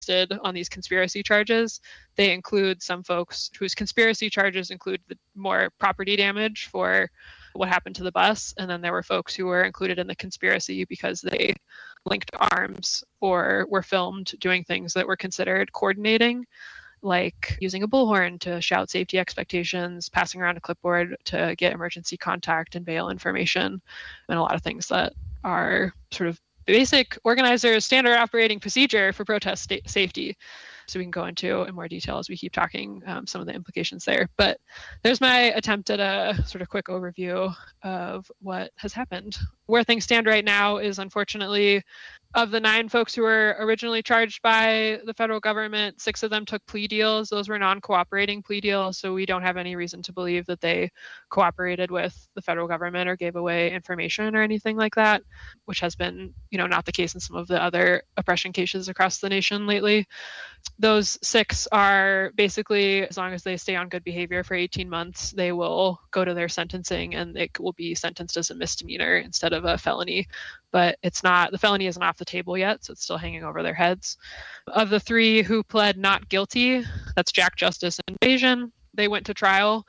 on these conspiracy charges. They include some folks whose conspiracy charges include the more property damage for what happened to the bus. And then there were folks who were included in the conspiracy because they linked arms or were filmed doing things that were considered coordinating, like using a bullhorn to shout safety expectations, passing around a clipboard to get emergency contact and bail information, and a lot of things that are sort of basic organizers' standard operating procedure for protest safety. So we can go into in more detail as we keep talking some of the implications there. But there's my attempt at a sort of quick overview of what has happened. Where things stand right now is, unfortunately, of the 9 folks who were originally charged by the federal government, 6 of them took plea deals. Those were non-cooperating plea deals, so we don't have any reason to believe that they cooperated with the federal government or gave away information or anything like that, which has been, not the case in some of the other oppression cases across the nation lately. Those 6 are basically, as long as they stay on good behavior for 18 months, they will go to their sentencing and it will be sentenced as a misdemeanor instead of a felony. But the felony isn't off the table yet, so it's still hanging over their heads. Of the 3 who pled not guilty, that's Jack, Justice, and Bayesian, they went to trial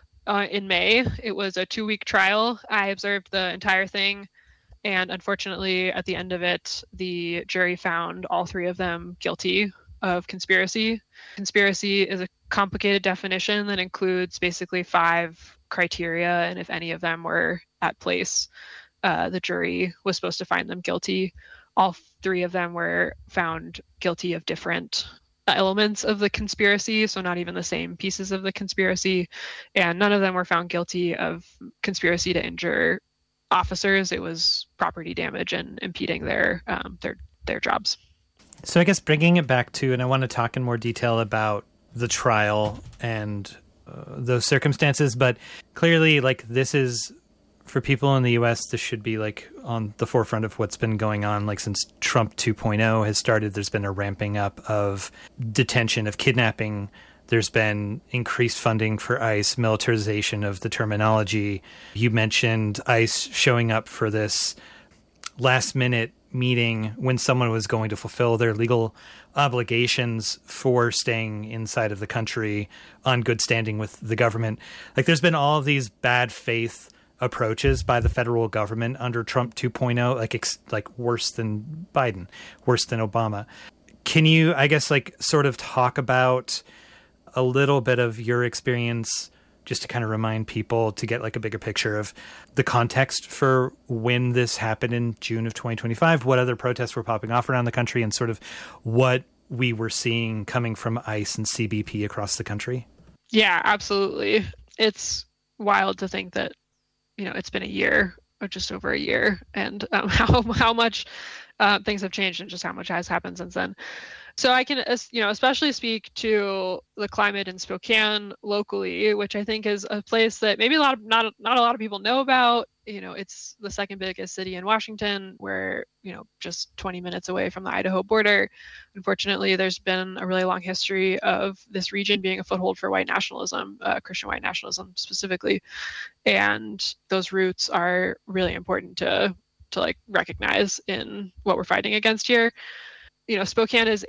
in May. It was a 2-week trial. I observed the entire thing, and unfortunately, at the end of it, the jury found all 3 of them guilty of conspiracy. Conspiracy is a complicated definition that includes basically 5 criteria, and if any of them were at place, the jury was supposed to find them guilty. All 3 of them were found guilty of different elements of the conspiracy, so not even the same pieces of the conspiracy, and none of them were found guilty of conspiracy to injure officers. It was property damage and impeding their jobs. So I guess bringing it back to, and I want to talk in more detail about the trial and those circumstances, but clearly, this is, for people in the U.S., this should be on the forefront of what's been going on. Since Trump 2.0 has started, there's been a ramping up of detention, of kidnapping. There's been increased funding for ICE, militarization of the terminology. You mentioned ICE showing up for this last-minute meeting when someone was going to fulfill their legal obligations for staying inside of the country on good standing with the government. There's been all of these bad faith approaches by the federal government under Trump 2.0, worse than Biden, worse than Obama. Can you, sort of talk about a little bit of your experience, just to kind of remind people to get a bigger picture of the context for when this happened in June of 2025, what other protests were popping off around the country, and sort of what we were seeing coming from ICE and CBP across the country? Yeah, absolutely. It's wild to think that it's been a year, or just over a year, and how much things have changed and just how much has happened since then. So I can, especially speak to the climate in Spokane locally, which I think is a place that maybe not a lot of people know about. It's the second biggest city in Washington. We're, just 20 minutes away from the Idaho border. Unfortunately, there's been a really long history of this region being a foothold for white nationalism, Christian white nationalism specifically. And those roots are really important to recognize in what we're fighting against here. Spokane is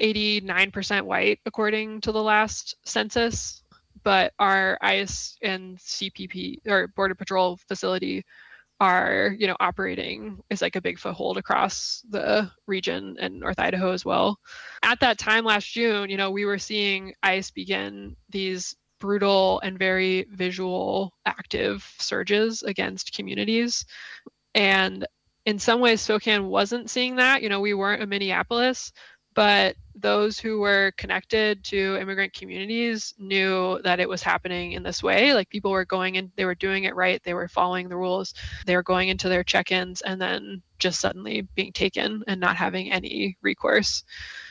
89% white according to the last census, but our ICE and CPP or Border Patrol facility are, operating is a big foothold across the region and North Idaho as well. At that time last June, we were seeing ICE begin these brutal and very visual active surges against communities. And in some ways, Spokane wasn't seeing that. We weren't a Minneapolis, but those who were connected to immigrant communities knew that it was happening in this way. People were going in, they were doing it right, they were following the rules, they were going into their check-ins and then just suddenly being taken and not having any recourse.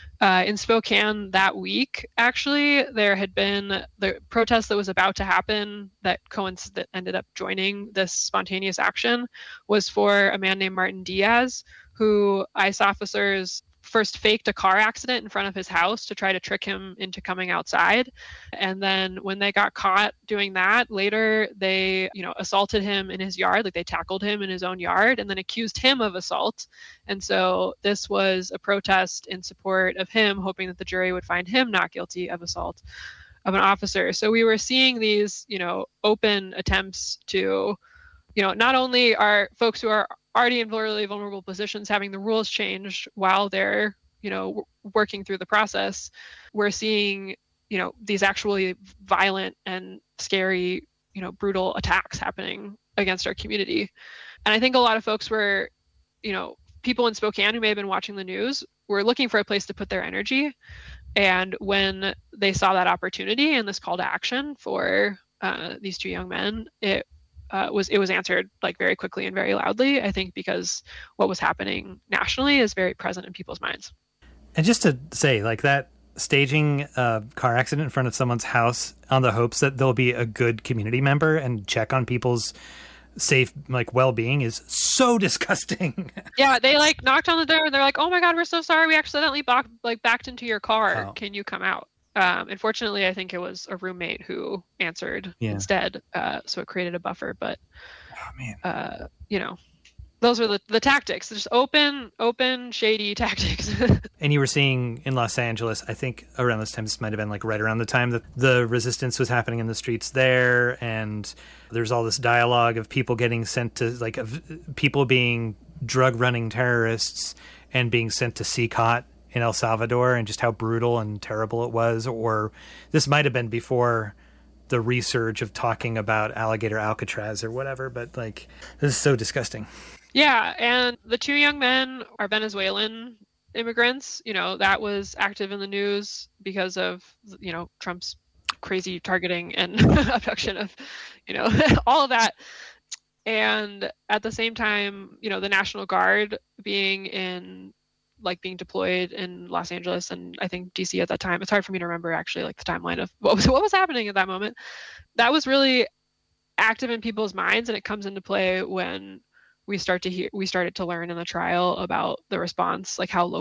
In Spokane that week, actually, there had been the protest that was about to happen that ended up joining this spontaneous action was for a man named Martin Diaz, who ICE officers first faked a car accident in front of his house to try to trick him into coming outside. And then when they got caught doing that, later they, assaulted him in his yard, like they tackled him in his own yard and then accused him of assault. And so this was a protest in support of him, hoping that the jury would find him not guilty of assault of an officer. So we were seeing these, open attempts to, not only are folks who are already in really vulnerable positions having the rules changed while they're, working through the process, we're seeing, these actually violent and scary, brutal attacks happening against our community. And I think a lot of folks were, people in Spokane who may have been watching the news were looking for a place to put their energy. And when they saw that opportunity and this call to action for these two young men, it was answered like very quickly and very loudly, I think, because what was happening nationally is very present in people's minds. And just to say, like, that staging a car accident in front of someone's house on the hopes that they'll be a good community member and check on people's safe, like, well-being is so disgusting. Yeah, they like knocked on the door and they're like, "Oh my God, we're so sorry. We accidentally backed into your car. Oh. Can you come out?" Unfortunately, I think it was a roommate who answered instead. So it created a buffer. But, those are the tactics. Just open, shady tactics. And you were seeing in Los Angeles, I think around this time, this might have been like right around the time that the resistance was happening in the streets there. And there's all this dialogue of people getting sent to, like, of people being drug running terrorists and being sent to CCOT in El Salvador, and just how brutal and terrible it was. Or this might have been before the resurge of talking about alligator Alcatraz or whatever, but like, this is so disgusting. Yeah, and the two young men are Venezuelan immigrants. That was active in the news because of, Trump's crazy targeting and abduction of, all of that. And at the same time, the National Guard being deployed in Los Angeles and I think DC at that time. It's hard for me to remember actually like the timeline of what was happening at that moment. That was really active in people's minds, and it comes into play when we started to learn in the trial about the response, like how low.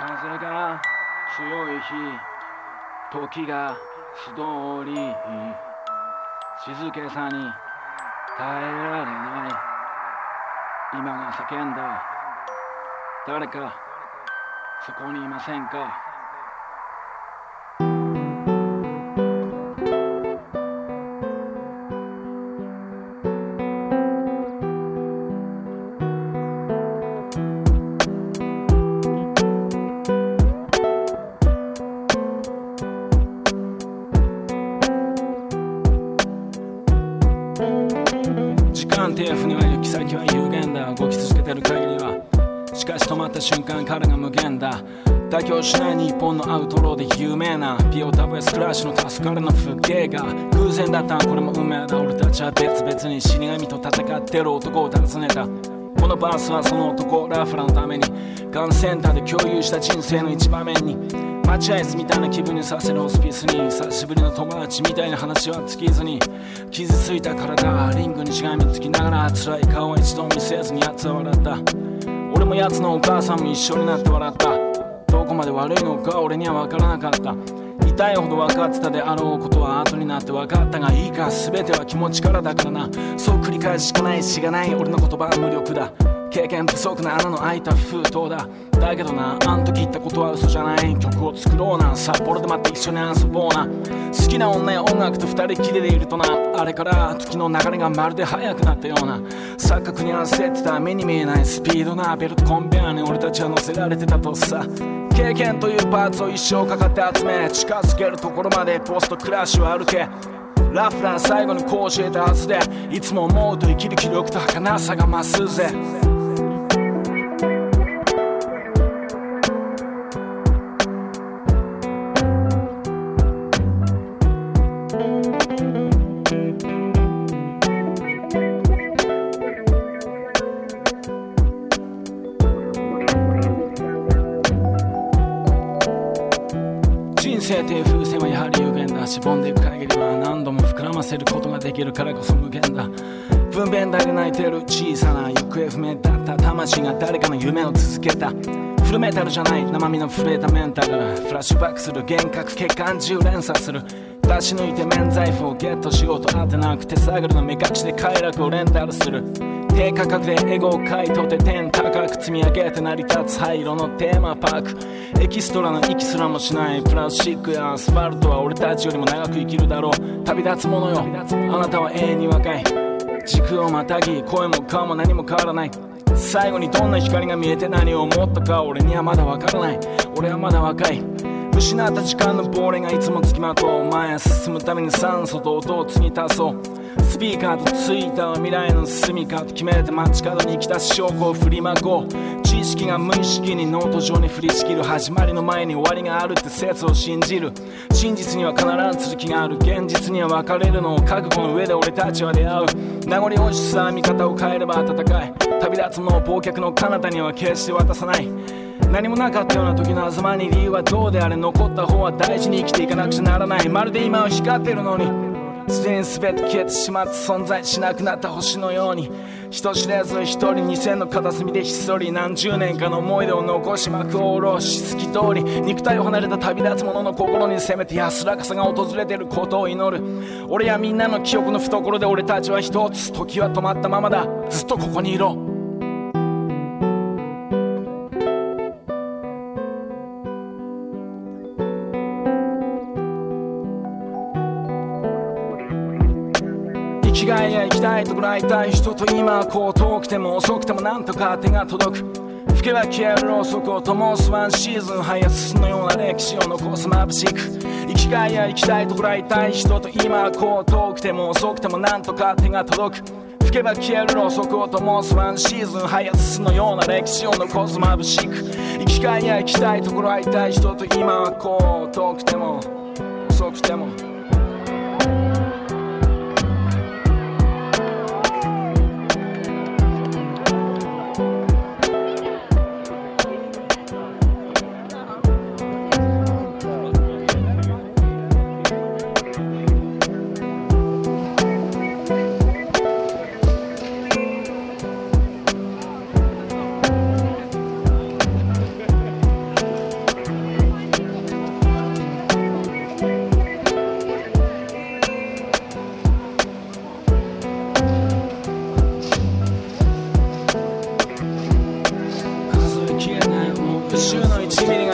風が強い日、時が素通り、静けさに耐えられない。今が叫んだ。誰かそこにいませんか？ 船は行き先は有限だ。動き続けてる限りは。しかし止まった瞬間彼が無限だ。妥協しない日本のアウトローで有名な POWS クラッシュの助かるの風景が偶然だった。これも運命だ。俺たちは別々に死神と戦ってる男を尋ねた。このバースはその男ラフラのためにガンセンターで共有した人生の一場面に待合室みたいな気分にさせるホスピスに久しぶりの友達みたいな話は尽きずに傷ついた体リングにしがみつきながら辛い顔は一度見せずに奴は笑った。俺も奴のお母さんも一緒になって笑った。どこまで悪いのか俺には分からなかった。痛いほど分かってたであろうことは後になって分かったがいいか、全ては気持ちからだからな。そう繰り返ししかないしがない俺の言葉は無力だ。経験不足な穴の開いた封筒だ。だけどな、あん時言ったことは嘘じゃない。曲を作ろうな、札幌で待って一緒に遊ぼうな。好きな女や音楽と二人きりでいるとな、あれから時の流れがまるで速くなったような錯覚に焦ってた目に見えないスピードなベルトコンベヤーに俺たちは乗せられてたとさ。経験というパーツを一生かかって集め近づけるところまでポストクラッシュを歩け。ラフラー最後にこう教えたはずでいつも思うと生きる気力と儚さが増すぜ。人生という風船はやはり有限だ。しぼんでいく限りは何度も膨らませることができるからこそ無限だ。分娩台で泣いてる小さな行方不明だった魂が誰かの夢を続けた。フルメタルじゃない生身の震えたメンタル、フラッシュバックする幻覚血管中連鎖する。出し抜いて免罪符をゲットしようとあてなく手探りの目隠しで快楽をレンタルする。低価格でエゴを買い取って天高く積み上げて成り立つ灰色のテーマパーク。エキストラの息すらもしないプラスチックやアスファルトは俺たちよりも長く生きるだろう。旅立つものよ、あなたは永遠に若い。時空をまたぎ声も顔も何も変わらない。最後にどんな光が見えて何を思ったか俺にはまだわからない。俺はまだ若い。失った時間の亡霊がいつもつきまとう。前へ進むために酸素と音を継ぎ足そう。スピーカーとツイッターは未来の住みかと決めて街角に行き出す証拠を振りまこう。知識が無意識にノート上に降りしきる。始まりの前に終わりがあるって説を信じる。真実には必ず続きがある。現実には別れるのを覚悟の上で俺たちは出会う。名残惜しさ見方を変えれば温かい。旅立つものを忘却の彼方には決して渡さない。何もなかったような時の狭間に理由はどうであれ残った方は大事に生きていかなくちゃならない。まるで今は光ってるのにすでに全て消えてしまって存在しなくなった星のように人知れず一人2000の片隅でひっそり何十年かの思い出を残し幕を下ろし透き通り肉体を離れた旅立つ者の心にせめて安らかさが訪れてることを祈る。俺やみんなの記憶の懐で俺たちは一つ。時は止まったままだ。ずっとここにいろ。生きがいや生きたいところ会いたい人と今はこう遠くても遅くてもなんとか手が届く。吹けば消えるろうそくを灯すワンシーズンハイアスのような歴史を残す眩しく。生きがいや生きたいところ会いたい人と今はこう遠くても遅くてもなんとか手が届く。吹けば消えるろうそくを灯すワンシーズンハイアスのような歴史を残す眩しく。生きがいや生きたいところ会いたい人と今はこう遠くても遅くても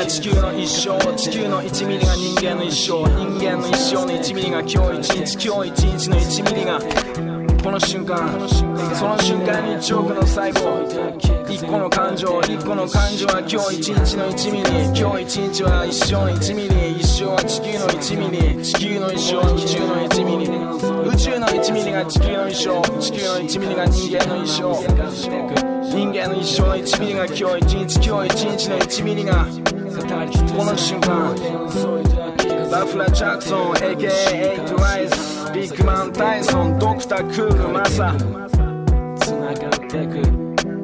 が地球の一生、地球の1ミリが人間の一生、人間の一生の1ミリが今日一日、今日一日の1ミリがこの瞬間、その瞬間に1億の細胞、1個の感情、1個の感情は今日一日の1ミリ、今日一日は一生の1ミリ、一生は地球の1ミリ、地球の一生は宇宙の1ミリ、宇宙の1ミリが地球の一生、地球の1ミリが人間の一生、人間の一生の1ミリが今日一日、今日一日の1ミリがこの瞬間、バフラ・ジャクソン AKA 8 ライス、ビッグマン・タイソン、ドクター・クール・マサ、つながっていく。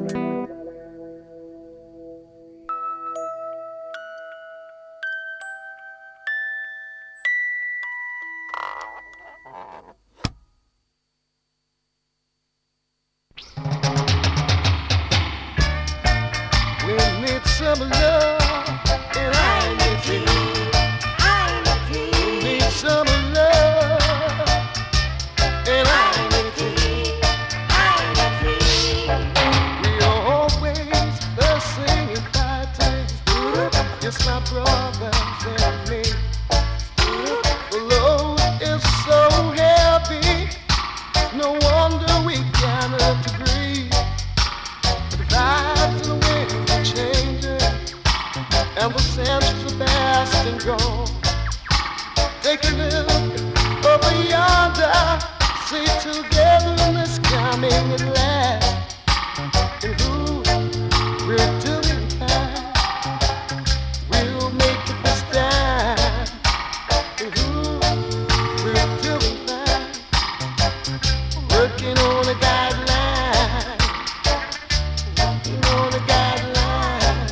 Some love, and I need you. We need some love, and I need you. We are always the singing fighting. It's my brothers and me. The load is so heavy, no wonder we cannot agree. The vibes and the wind are changing, and the centuries are past and gone. Take a look over yonder, see togetherness coming at last. And who we're doing fine, we'll make it this time. And who we're doing fine, working on a guideline, working on a guideline.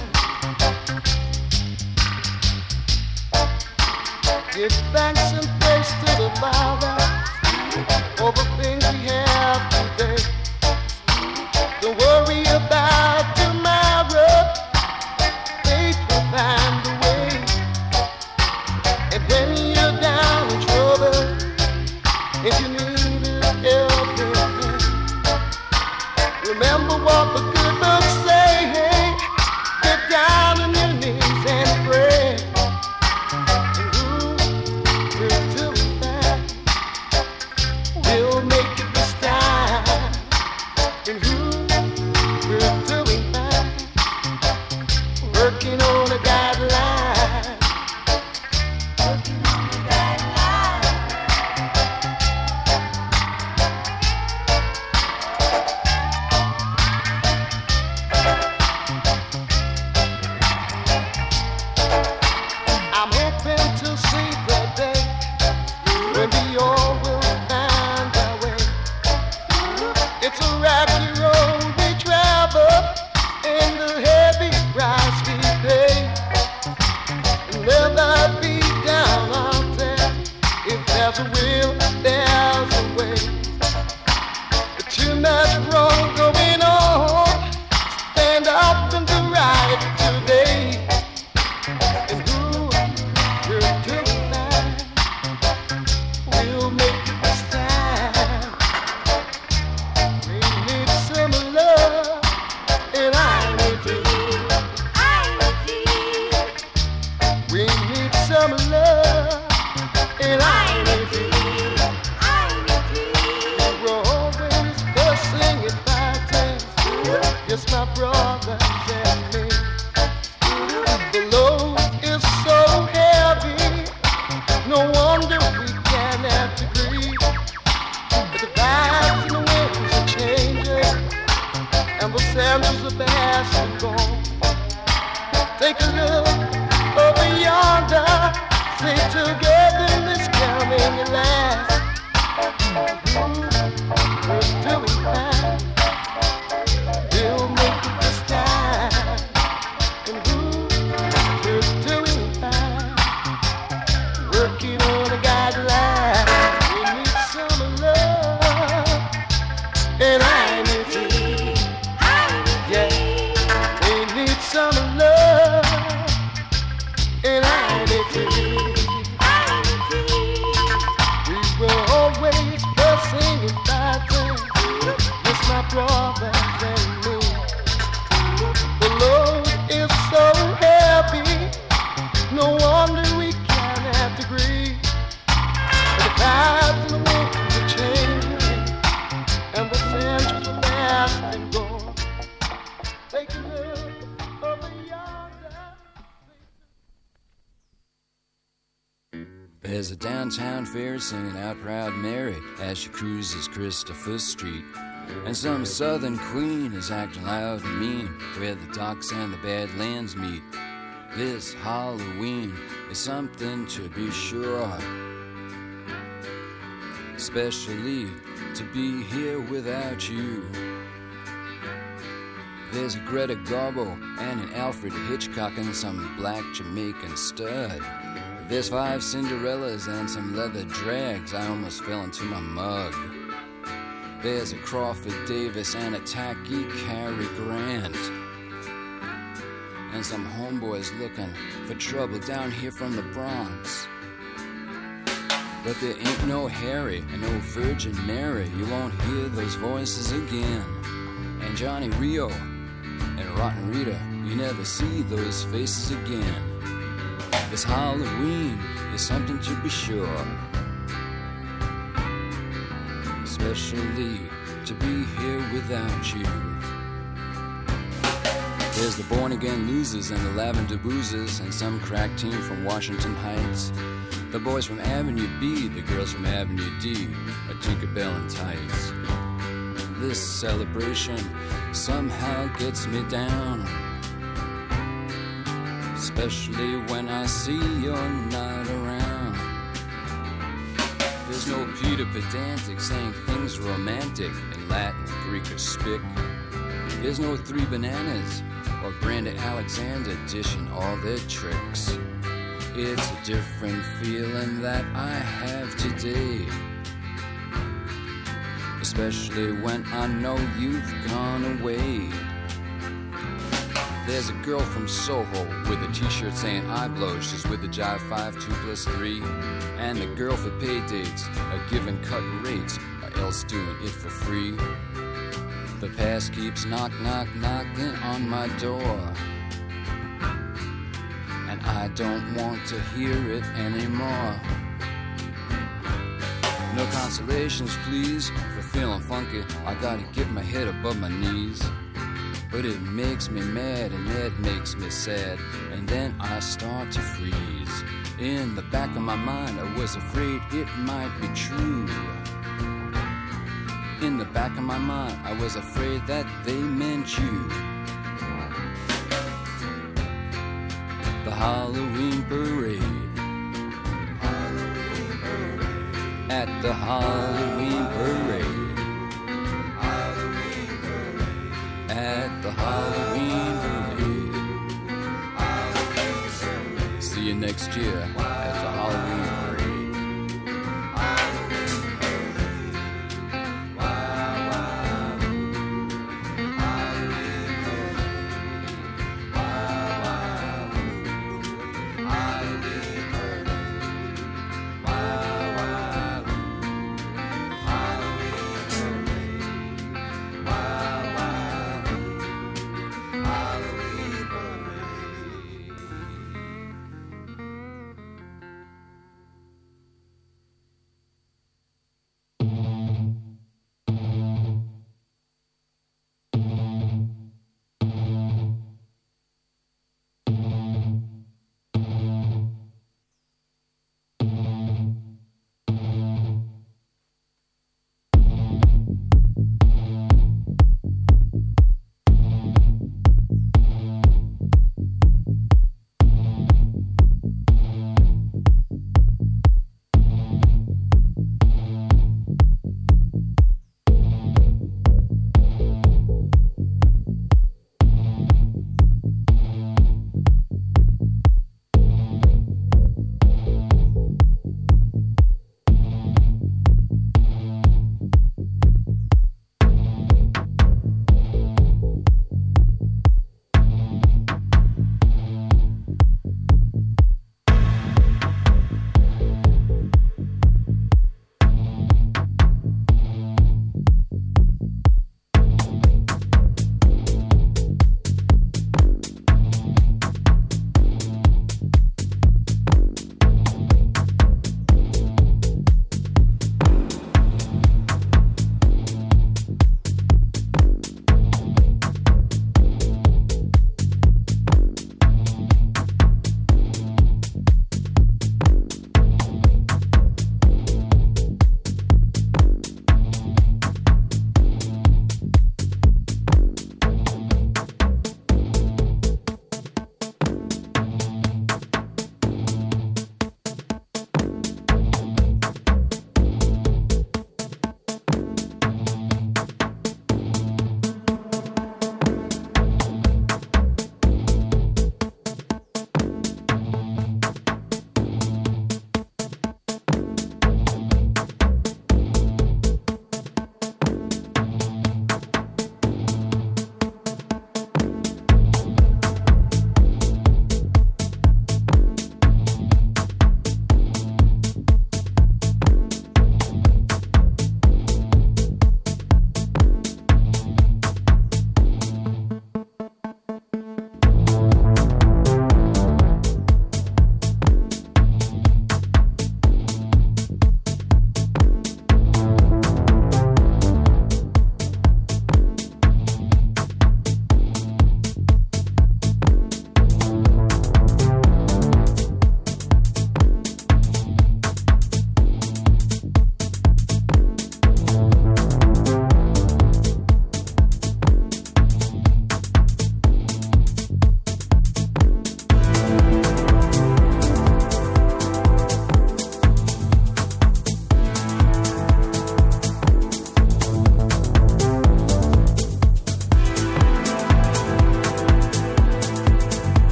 Give thanks and praise to the Father for the things we have today. Don't worry about tomorrow, faith will find a way. And when you're down in trouble, if you need a helping hand, remember what the good books say. Hey, get down on your knees and pray. And who will do that? We'll make it this time. And who will do that? Working on a guideline. Working on a guideline. I'm hoping to see the day when we all will find our way. It's a rocky road we travel, and the heavy price we pay. Never be down out there. If there's a will, there's a way. Too much wrong going on. Stand up and do right today. And who will do that? We'll make it this time. We need some love, and I need you. We need some love, and I need you. We're always fussing and fighting. Yes, my brothers and me. The load is so heavy, no wonder we cannot agree. But the vibes and the winds are changing, and the centuries are past and gone. Take a look over yonder, see togetherness coming at last. We're doing fine, we'll make it this time. And we're doing fine, working on a guideline. We need some love, and I need you. Yeah, we need some love, and I need you. We were always fussing and fighting. It's my brothers and me. The load is so heavy, downtown fair singing out Proud Mary as she cruises Christopher Street. And some southern queen is acting loud and mean where the docks and the Badlands meet. This Halloween is something to be sure, especially to be here without you. There's a Greta Garbo and an Alfred Hitchcock and some black Jamaican stud. There's 5 Cinderellas and some leather drags. I almost fell into my mug. There's a Crawford Davis and a tacky Cary Grant. And some homeboys looking for trouble down here from the Bronx. But there ain't no Harry and no Virgin Mary. You won't hear those voices again. And Johnny Rio and Rotten Rita, you never see those faces again. This Halloween is something to be sure, especially to be here without you. There's the Born Again Losers and the Lavender Boozers and some crack team from Washington Heights. The boys from Avenue B, the girls from Avenue D, a Tinkerbell in tights. This celebration somehow gets me down, especially when I see you're not around. There's no Peter Pedantic saying things romantic in Latin, Greek, or Spic. There's no Three Bananas or Brenda Alexander dishing all their tricks. It's a different feeling that I have today, especially when I know you've gone away. There's a girl from Soho with a t-shirt saying I blow. She's with the Jive 5 2+3. And the girl for pay dates are giving cut rates or else doing it for free. The past keeps knocking on my door, and I don't want to hear it anymore. No consolations, please, for feeling funky. I gotta get my head above my knees. But it makes me mad and it makes me sad, and then I start to freeze. In the back of my mind, I was afraid it might be true. In the back of my mind, I was afraid that they meant you. The Halloween parade. At the Halloween parade. At the Halloween parade. See you next year at the Halloween parade.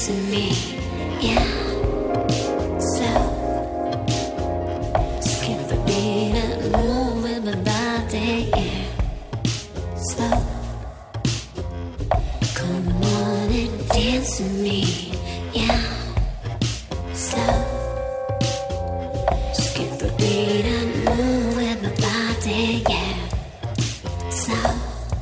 dancing me, yeah. So skip the beat and move with my body, yeah. Slow, come on and dance with me, yeah. Slow, skip the beat and move with my body, yeah. Slow.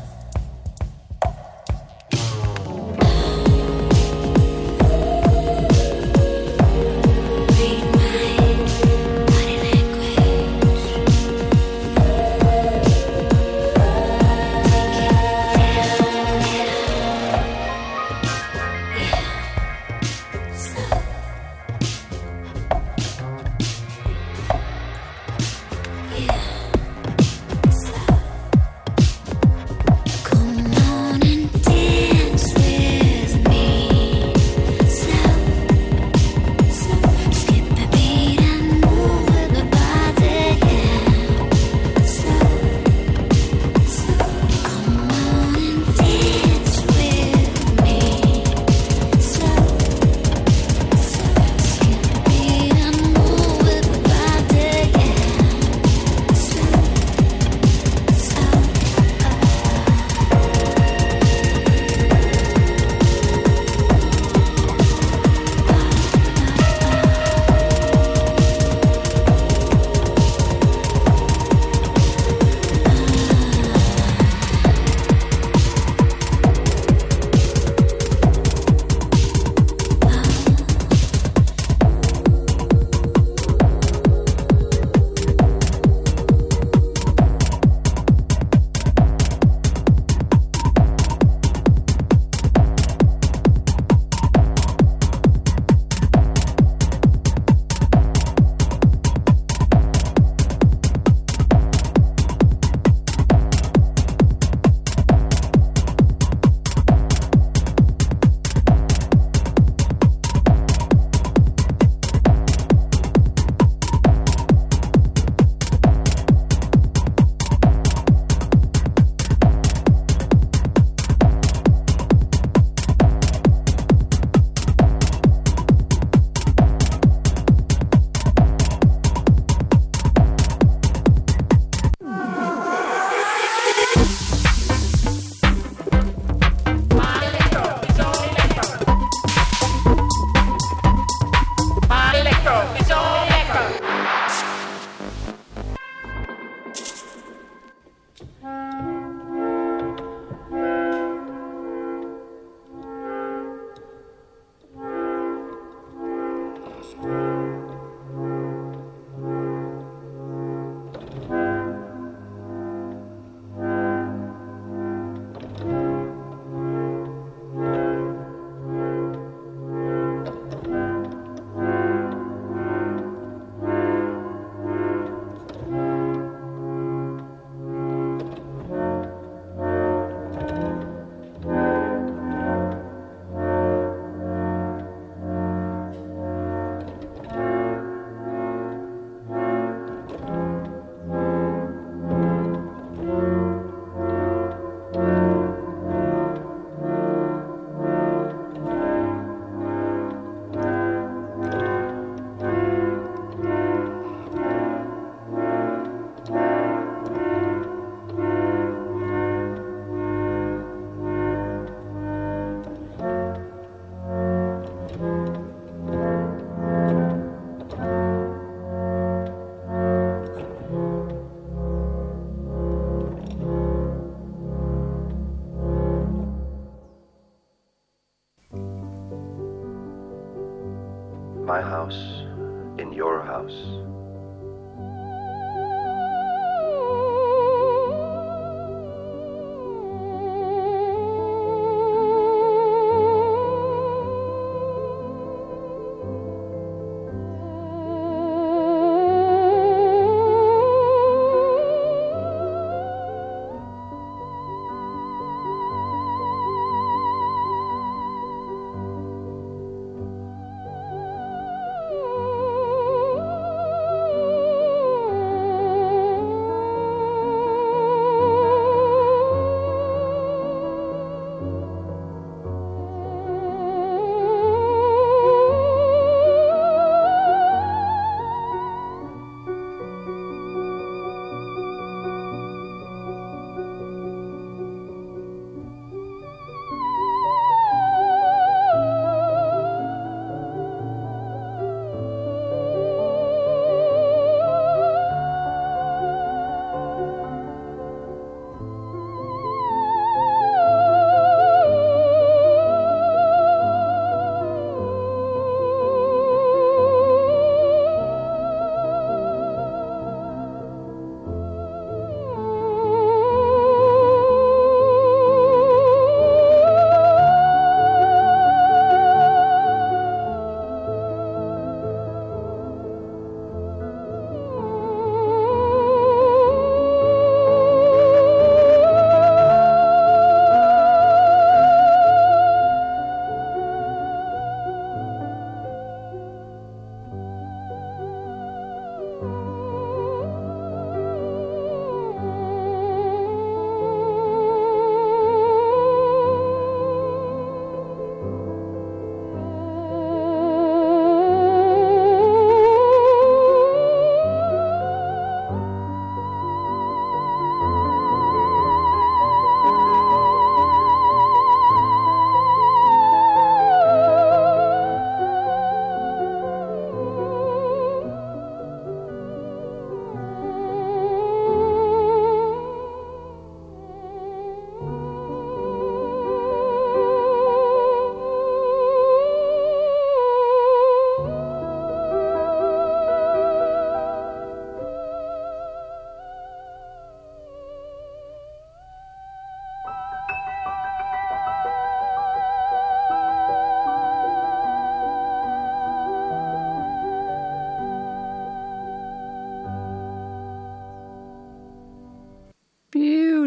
My house in your house.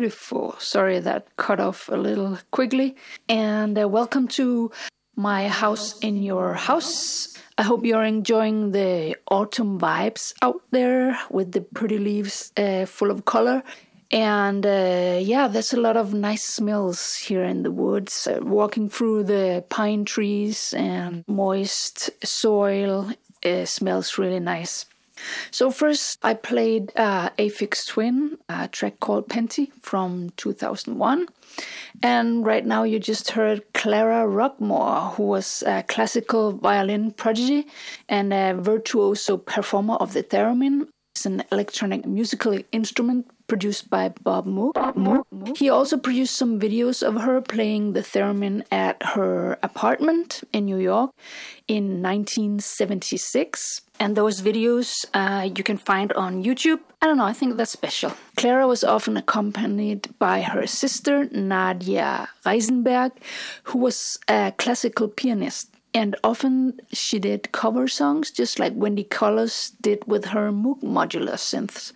beautiful. Sorry, that cut off a little quickly. And welcome to my house in your house. I hope you're enjoying the autumn vibes out there with the pretty leaves full of color. And there's a lot of nice smells here in the woods. Walking through the pine trees and moist soil smells really nice. So first I played Aphex Twin, a track called Penty from 2001. And right now you just heard Clara Rockmore, who was a classical violin prodigy and a virtuoso performer of the theremin. It's an electronic musical instrument produced by Bob Moog. He also produced some videos of her playing the theremin at her apartment in New York in 1976. And those videos you can find on YouTube. I don't know, I think that's special. Clara was often accompanied by her sister, Nadia Reisenberg, who was a classical pianist. And often she did cover songs, just like Wendy Carlos did with her Moog modular synths.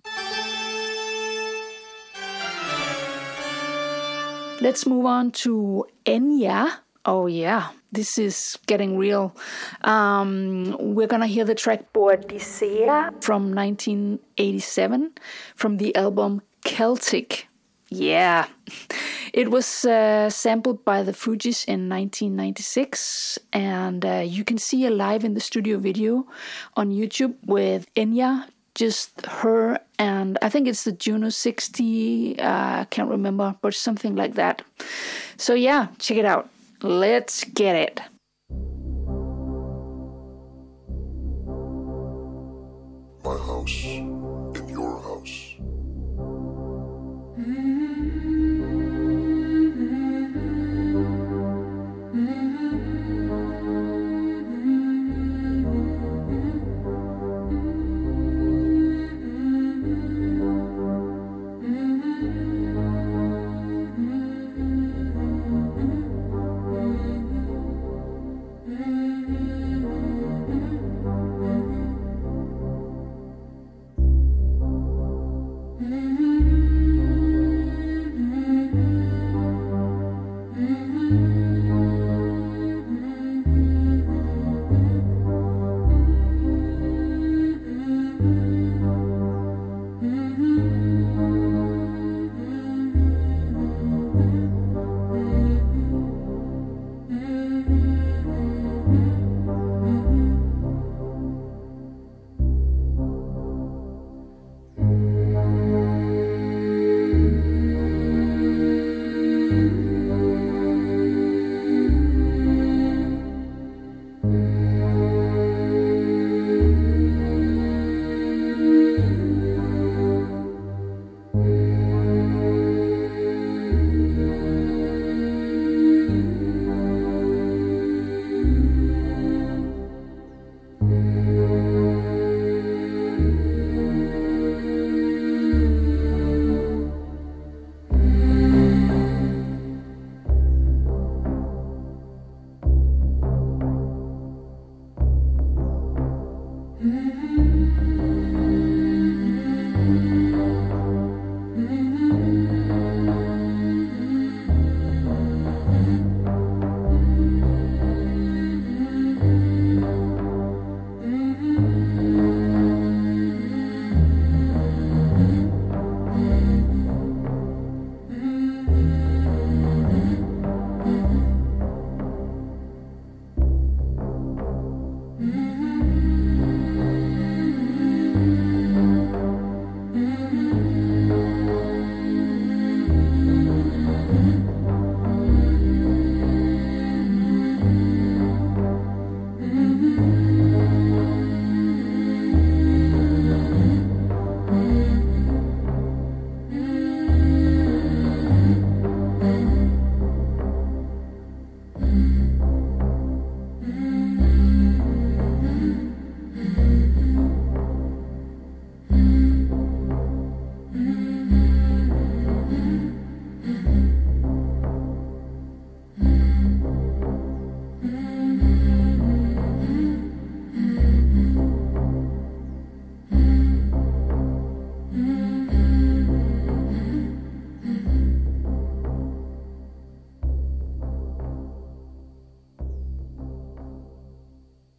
Let's move on to Enya. Oh yeah, this is getting real. We're gonna hear the track Boadicea from 1987 from the album Celtic. Yeah, it was sampled by the Fugees in 1996, and you can see a live in the studio video on YouTube with Enya, just her, and I think it's the Juno 60, I can't remember, but something like that. So yeah, check it out. Let's get it. My house in your house.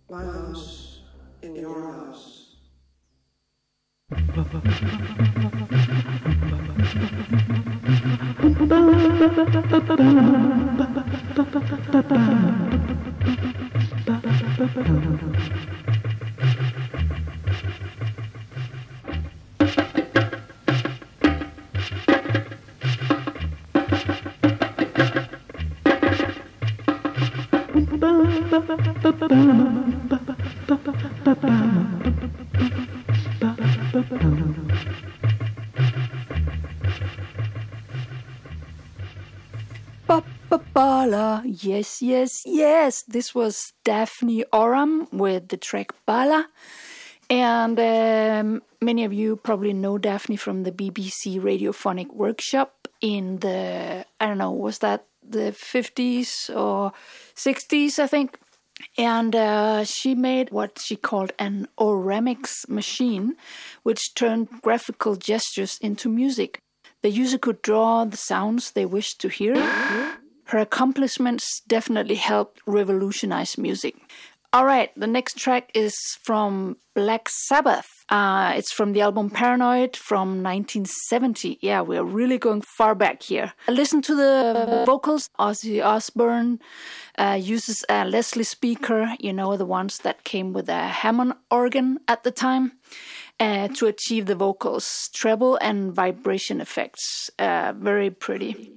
My house in your house. Bala. Yes, yes, yes. This was Daphne Oram with the track Bala. And many of you probably know Daphne from the BBC Radiophonic Workshop in the, I don't know, was that the 50s or 60s, I think? And she made what she called an Oramics machine, which turned graphical gestures into music. The user could draw the sounds they wished to hear. Her accomplishments definitely helped revolutionize music. All right, the next track is from Black Sabbath. It's from the album Paranoid from 1970. Yeah, we're really going far back here. Listen to the vocals. Ozzy Osbourne uses a Leslie speaker, you know, the ones that came with a Hammond organ at the time, to achieve the vocals, treble and vibration effects. Very pretty.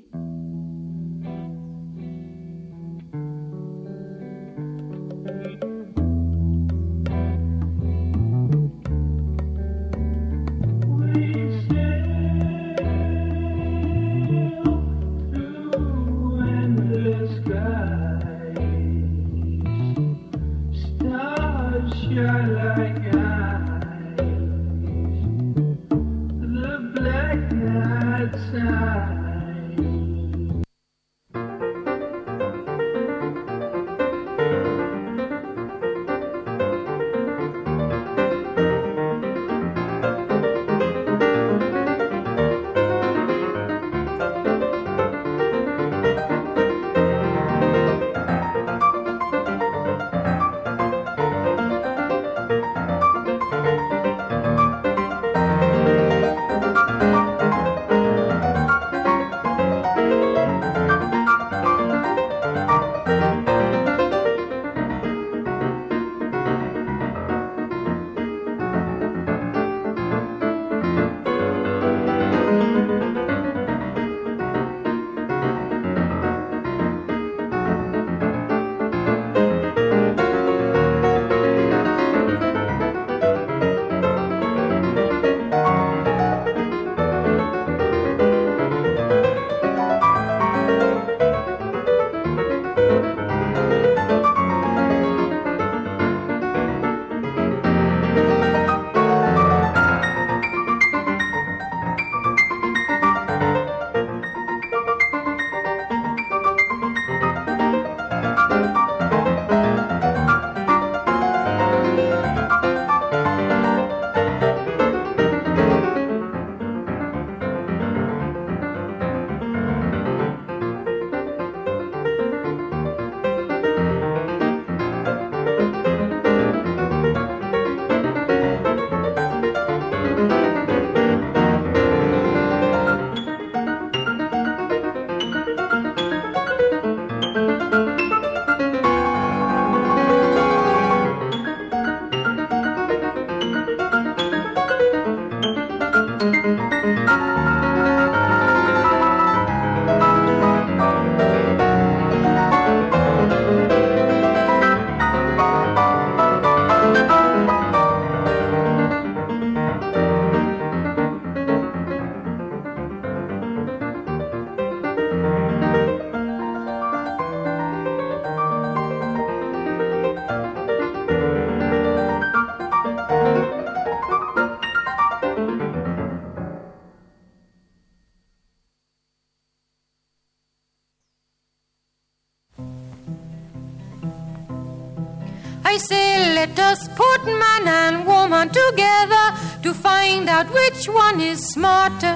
I say let us put man and woman together to find out which one is smarter.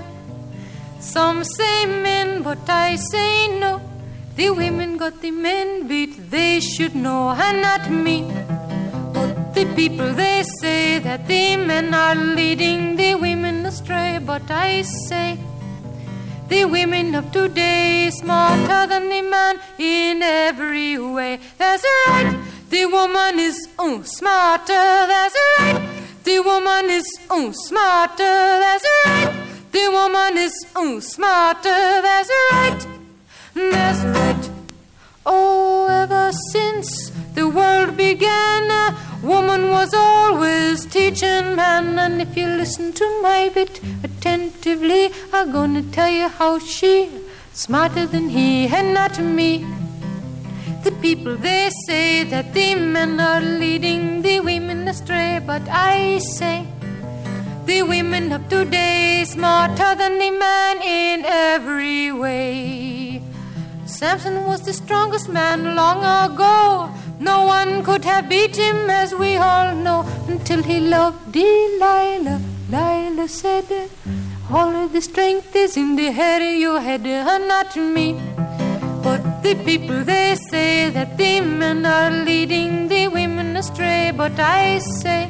Some say men, but I say no. The women got the men beat, they should know, and not me. the people, they say that the men are leading the women astray. But I say the women of today smarter than the man in every way. That's right, the woman is smarter. That's right, the woman is smarter. That's right, the woman is smarter. That's right, that's right. Oh, ever since the world began, a woman was always teaching man. And if you listen to my bit attentively, I'm gonna tell you how she smarter than he and not me. The people, they say that the men are leading the women astray. But I say the women of today smarter than the man in every way. Samson was the strongest man long ago. No one could have beat him, as we all know, until he loved Delilah. Delilah said, all of the strength is in the head of your head, and not me. But the people, they say that the men are leading the women astray. But I say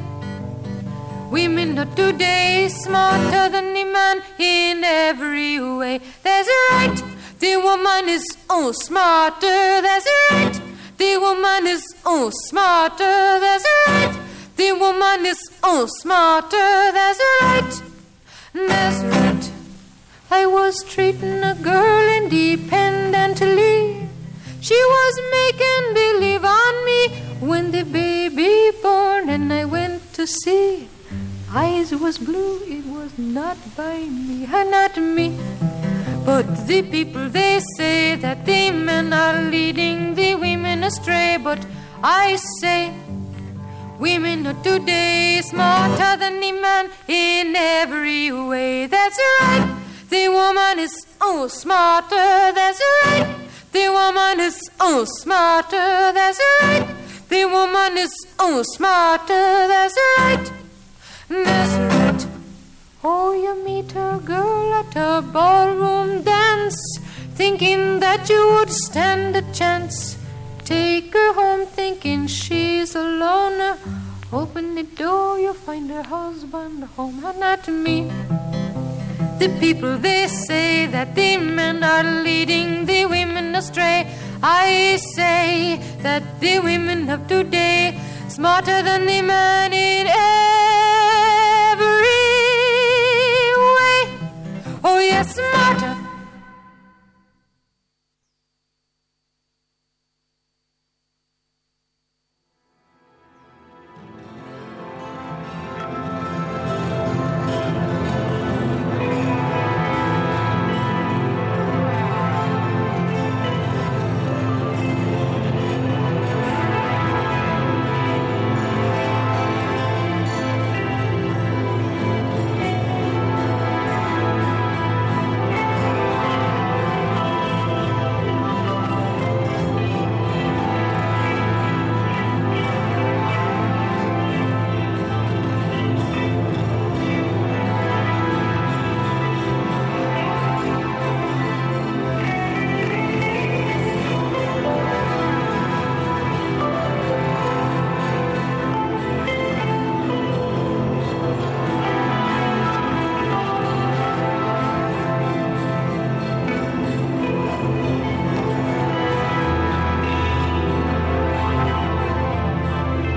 women of today smarter than the man in every way. There's a right, the woman is smarter. There's a right, the woman is smarter. There's a right, the woman is smarter. There's a right, there's a right. I was treating a girl independently. She was making believe on me when the baby born, and I went to see. Eyes was blue, it was not by me, not me. But the people, they say that the men are leading the women astray. But I say women of today smarter than the man in every way. That's right, the woman is smarter. That's right, the woman is smarter. That's right, the woman is smarter. That's right, that's right. Oh, you meet a girl at a ballroom dance, thinking that you would stand a chance. Take her home thinking she's alone. Open the door, you'll find her husband home, and not me. The people, they say that the men are leading the women astray. I say that the women of today smarter than the man in every way. Oh yes, smarter